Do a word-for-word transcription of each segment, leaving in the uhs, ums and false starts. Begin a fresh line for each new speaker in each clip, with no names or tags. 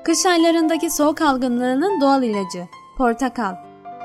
Kış aylarındaki soğuk algınlığının doğal ilacı. Portakal.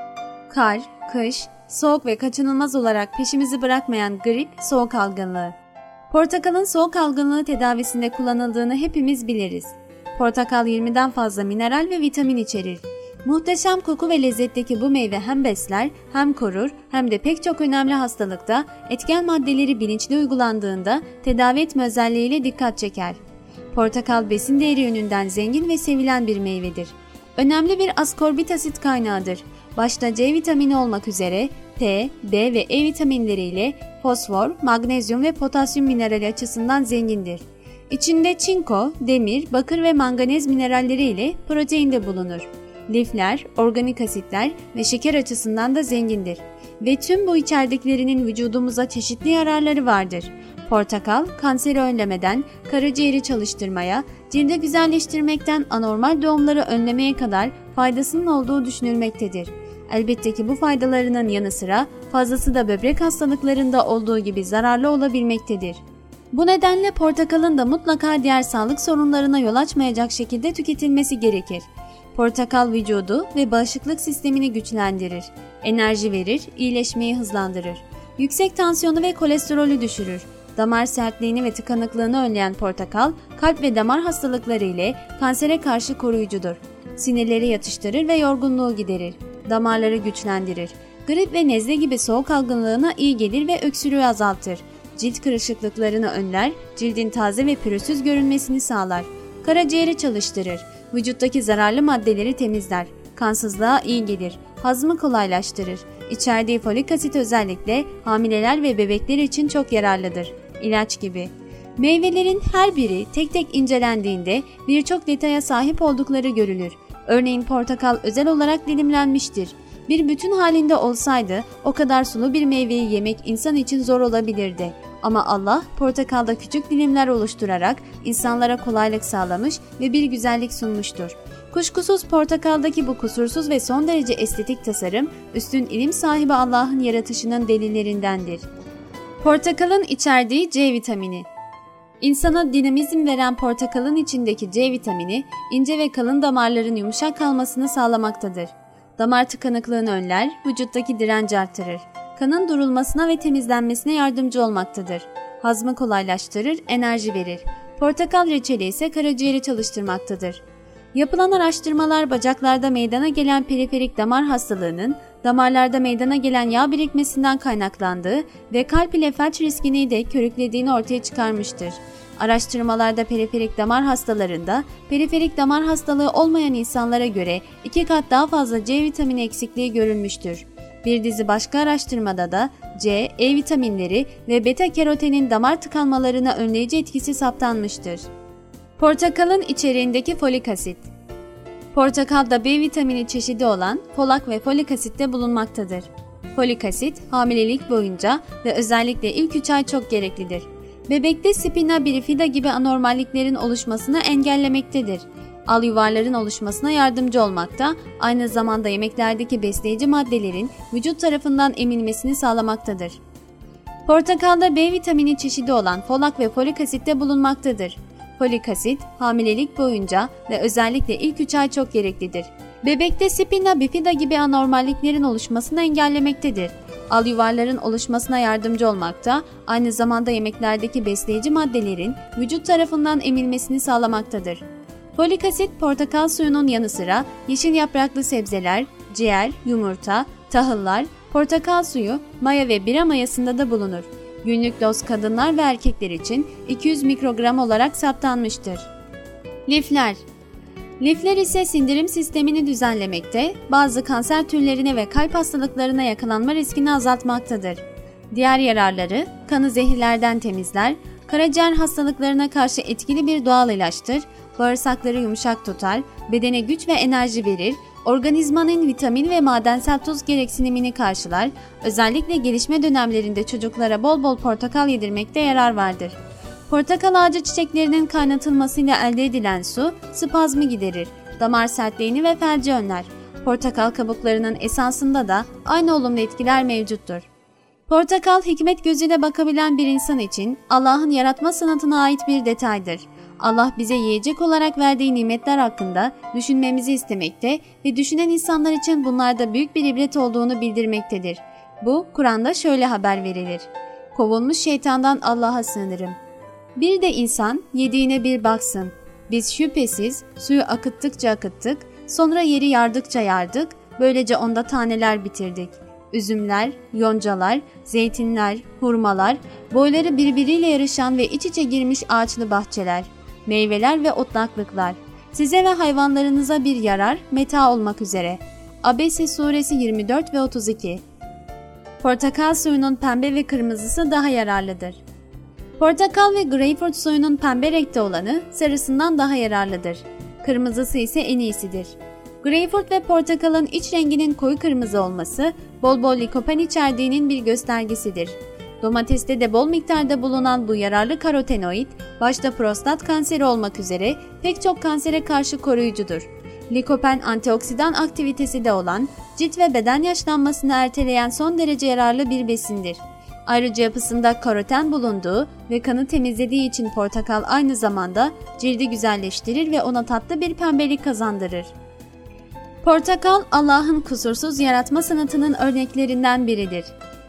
Kar, kış, soğuk ve kaçınılmaz olarak peşimizi bırakmayan grip, soğuk algınlığı. Portakalın soğuk algınlığı tedavisinde kullanıldığını hepimiz biliriz. Portakal yirmiden fazla mineral ve vitamin içerir. Muhteşem koku ve lezzetteki bu meyve hem besler, hem korur, hem de pek çok önemli hastalıkta etken maddeleri bilinçli uygulandığında tedavi etme özelliğiyle dikkat çeker. Portakal besin değeri yönünden zengin ve sevilen bir meyvedir. Önemli bir askorbik asit kaynağıdır. Başta C vitamini olmak üzere T, B ve E vitaminleriyle fosfor, magnezyum ve potasyum minerali açısından zengindir. İçinde çinko, demir, bakır ve manganez mineralleri ile protein de bulunur. Lifler, organik asitler ve şeker açısından da zengindir. Ve tüm bu içerdiklerinin vücudumuza çeşitli yararları vardır. Portakal, kanseri önlemeden karaciğeri çalıştırmaya, cildi güzelleştirmekten anormal doğumları önlemeye kadar faydasının olduğu düşünülmektedir. Elbette ki bu faydalarının yanı sıra fazlası da böbrek hastalıklarında olduğu gibi zararlı olabilmektedir. Bu nedenle portakalın da mutlaka diğer sağlık sorunlarına yol açmayacak şekilde tüketilmesi gerekir. Portakal vücudu ve bağışıklık sistemini güçlendirir, enerji verir, iyileşmeyi hızlandırır. Yüksek tansiyonu ve kolesterolü düşürür. Damar sertliğini ve tıkanıklığını önleyen portakal, kalp ve damar hastalıkları ile kansere karşı koruyucudur. Sinirleri yatıştırır ve yorgunluğu giderir. Damarları güçlendirir. Grip ve nezle gibi soğuk algınlığına iyi gelir ve öksürüğü azaltır. Cilt kırışıklıklarını önler, cildin taze ve pürüzsüz görünmesini sağlar. Karaciğeri çalıştırır. Vücuttaki zararlı maddeleri temizler. Kansızlığa iyi gelir. Hazmı kolaylaştırır. İçerdiği folik asit özellikle hamileler ve bebekler için çok yararlıdır. İlaç gibi. Meyvelerin her biri tek tek incelendiğinde birçok detaya sahip oldukları görülür. Örneğin portakal özel olarak dilimlenmiştir. Bir bütün halinde olsaydı o kadar sulu bir meyveyi yemek insan için zor olabilirdi. Ama Allah portakalda küçük dilimler oluşturarak insanlara kolaylık sağlamış ve bir güzellik sunmuştur. Kuşkusuz portakaldaki bu kusursuz ve son derece estetik tasarım, üstün ilim sahibi Allah'ın yaratışının delillerindendir. Portakalın içerdiği C vitamini. İnsana dinamizm veren portakalın içindeki C vitamini, ince ve kalın damarların yumuşak kalmasını sağlamaktadır. Damar tıkanıklığını önler, vücuttaki direnci artırır. Kanın durulmasına ve temizlenmesine yardımcı olmaktadır. Hazmı kolaylaştırır, enerji verir. Portakal reçeli ise karaciğeri çalıştırmaktadır. Yapılan araştırmalar bacaklarda meydana gelen periferik damar hastalığının damarlarda meydana gelen yağ birikmesinden kaynaklandığı ve kalp ile felç riskini de körüklediğini ortaya çıkarmıştır. Araştırmalarda periferik damar hastalarında periferik damar hastalığı olmayan insanlara göre iki kat daha fazla C vitamini eksikliği görülmüştür. Bir dizi başka araştırmada da C, E vitaminleri ve beta karotenin damar tıkanmalarına önleyici etkisi saptanmıştır. Portakalın içeriğindeki folik asit. Portakalda B vitamini çeşidi olan folak ve folik asit de bulunmaktadır. Folik asit, hamilelik boyunca ve özellikle ilk üç ay çok gereklidir. Bebekte spina bifida gibi anormalliklerin oluşmasını engellemektedir. Al yuvarların oluşmasına yardımcı olmakta, aynı zamanda yemeklerdeki besleyici maddelerin vücut tarafından emilmesini sağlamaktadır. Portakalda B vitamini çeşidi olan folak ve folik asit de bulunmaktadır. Folik asit, hamilelik boyunca ve özellikle ilk üç ay çok gereklidir. Bebekte spina bifida gibi anormalliklerin oluşmasını engellemektedir. Al yuvarların oluşmasına yardımcı olmakta, aynı zamanda yemeklerdeki besleyici maddelerin vücut tarafından emilmesini sağlamaktadır. Folik asit, portakal suyunun yanı sıra yeşil yapraklı sebzeler, ciğer, yumurta, tahıllar, portakal suyu, maya ve bira mayasında da bulunur. Günlük doz kadınlar ve erkekler için iki yüz mikrogram olarak saptanmıştır. Lifler. Lifler ise sindirim sistemini düzenlemekte, bazı kanser türlerine ve kalp hastalıklarına yakalanma riskini azaltmaktadır. Diğer yararları, kanı zehirlerden temizler, karaciğer hastalıklarına karşı etkili bir doğal ilaçtır, bağırsakları yumuşak tutar, bedene güç ve enerji verir, organizmanın vitamin ve madensel tuz gereksinimini karşılar, özellikle gelişme dönemlerinde çocuklara bol bol portakal yedirmekte yarar vardır. Portakal ağacı çiçeklerinin kaynatılmasıyla elde edilen su, spazmı giderir, damar sertliğini ve felci önler. Portakal kabuklarının esansında da aynı olumlu etkiler mevcuttur. Portakal, hikmet gözüyle bakabilen bir insan için Allah'ın yaratma sanatına ait bir detaydır. Allah bize yiyecek olarak verdiği nimetler hakkında düşünmemizi istemekte ve düşünen insanlar için bunlarda büyük bir ibret olduğunu bildirmektedir. Bu, Kur'an'da şöyle haber verilir. Kovulmuş şeytandan Allah'a sığınırım. Bir de insan yediğine bir baksın. Biz şüphesiz suyu akıttıkça akıttık, sonra yeri yardıkça yardık, böylece onda taneler bitirdik. Üzümler, yoncalar, zeytinler, hurmalar, boyları birbiriyle yarışan ve iç içe girmiş ağaçlı bahçeler, meyveler ve otlaklıklar, size ve hayvanlarınıza bir yarar, meta olmak üzere. Abese suresi yirmi dört ve otuz iki. Portakal suyunun pembe ve kırmızısı daha yararlıdır. Portakal ve greyfurt suyunun pembe renkte olanı sarısından daha yararlıdır. Kırmızısı ise en iyisidir. Greyfurt ve portakalın iç renginin koyu kırmızı olması, bol bol likopen içerdiğinin bir göstergesidir. Domateste de bol miktarda bulunan bu yararlı karotenoid, başta prostat kanseri olmak üzere pek çok kansere karşı koruyucudur. Likopen antioksidan aktivitesi de olan, cilt ve beden yaşlanmasını erteleyen son derece yararlı bir besindir. Ayrıca yapısında karoten bulunduğu ve kanı temizlediği için portakal aynı zamanda cildi güzelleştirir ve ona tatlı bir pembelik kazandırır. Portakal, Allah'ın kusursuz yaratma sanatının örneklerinden biridir.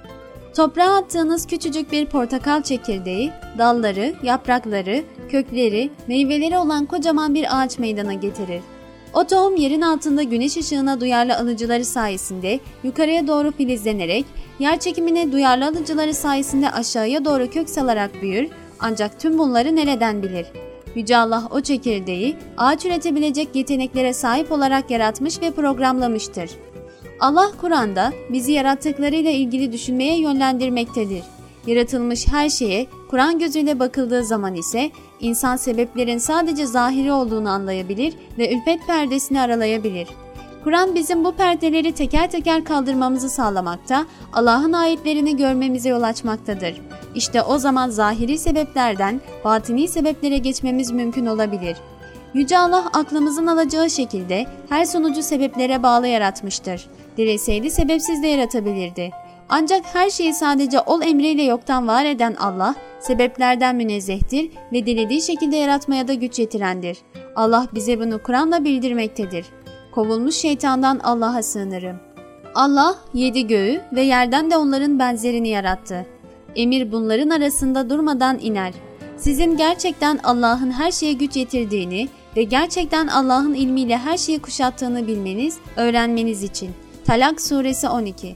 Toprağa attığınız küçücük bir portakal çekirdeği, dalları, yaprakları, kökleri, meyveleri olan kocaman bir ağaç meydana getirir. O tohum yerin altında güneş ışığına duyarlı alıcıları sayesinde yukarıya doğru filizlenerek, yer çekimine duyarlı alıcıları sayesinde aşağıya doğru kök salarak büyür, ancak tüm bunları nereden bilir? Yüce Allah o çekirdeği ağaç üretebilecek yeteneklere sahip olarak yaratmış ve programlamıştır. Allah Kur'an'da bizi yarattıklarıyla ilgili düşünmeye yönlendirmektedir. Yaratılmış her şeye Kur'an gözüyle bakıldığı zaman ise insan sebeplerin sadece zahiri olduğunu anlayabilir ve ülfet perdesini aralayabilir. Kur'an bizim bu perdeleri teker teker kaldırmamızı sağlamakta, Allah'ın ayetlerini görmemize yol açmaktadır. İşte o zaman zahiri sebeplerden batini sebeplere geçmemiz mümkün olabilir. Yüce Allah aklımızın alacağı şekilde her sonucu sebeplere bağlı yaratmıştır. Dileseydi sebepsiz de yaratabilirdi. Ancak her şeyi sadece ol emriyle yoktan var eden Allah, sebeplerden münezzehtir ve dilediği şekilde yaratmaya da güç yetirendir. Allah bize bunu Kur'an'la bildirmektedir. Kovulmuş şeytandan Allah'a sığınırım. Allah yedi göğü ve yerden de onların benzerini yarattı. Emir bunların arasında durmadan iner. Sizin gerçekten Allah'ın her şeye güç yetirdiğini ve gerçekten Allah'ın ilmiyle her şeyi kuşattığını bilmeniz, öğrenmeniz için. Talak suresi on iki.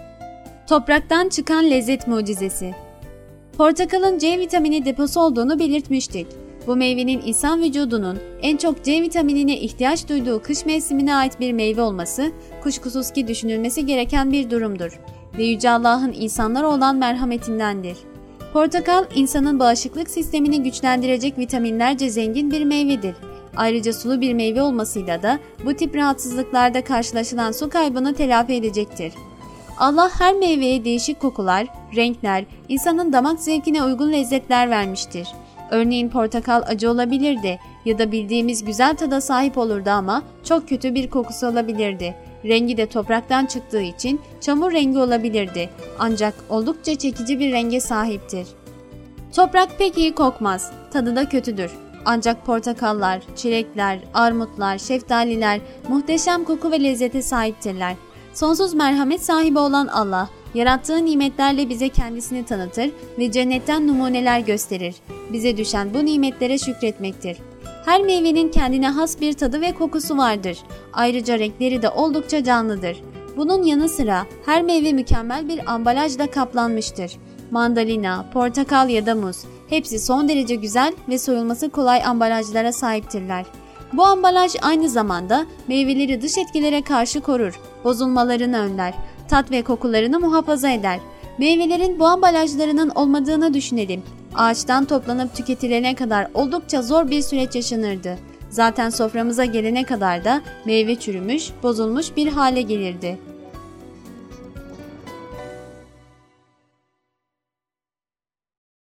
Topraktan çıkan lezzet mucizesi. Portakalın C vitamini deposu olduğunu belirtmiştik. Bu meyvenin insan vücudunun en çok C vitaminine ihtiyaç duyduğu kış mevsimine ait bir meyve olması, kuşkusuz ki düşünülmesi gereken bir durumdur ve Yüce Allah'ın insanlara olan merhametindendir. Portakal, insanın bağışıklık sistemini güçlendirecek vitaminlerce zengin bir meyvedir. Ayrıca sulu bir meyve olmasıyla da bu tip rahatsızlıklarda karşılaşılan su kaybını telafi edecektir. Allah her meyveye değişik kokular, renkler, insanın damak zevkine uygun lezzetler vermiştir. Örneğin portakal acı olabilirdi ya da bildiğimiz güzel tada sahip olurdu ama çok kötü bir kokusu olabilirdi. Rengi de topraktan çıktığı için çamur rengi olabilirdi. Ancak oldukça çekici bir renge sahiptir. Toprak pek iyi kokmaz, tadı da kötüdür. Ancak portakallar, çilekler, armutlar, şeftaliler muhteşem koku ve lezzete sahiptirler. Sonsuz merhamet sahibi olan Allah, yarattığı nimetlerle bize kendisini tanıtır ve cennetten numuneler gösterir. Bize düşen bu nimetlere şükretmektir. Her meyvenin kendine has bir tadı ve kokusu vardır. Ayrıca renkleri de oldukça canlıdır. Bunun yanı sıra her meyve mükemmel bir ambalajla kaplanmıştır. Mandalina, portakal ya da muz, hepsi son derece güzel ve soyulması kolay ambalajlara sahiptirler. Bu ambalaj aynı zamanda meyveleri dış etkilere karşı korur, bozulmalarını önler, tat ve kokularını muhafaza eder. Meyvelerin bu ambalajlarının olmadığını düşünelim. Ağaçtan toplanıp tüketilene kadar oldukça zor bir süreç yaşanırdı. Zaten soframıza gelene kadar da meyve çürümüş, bozulmuş bir hale gelirdi.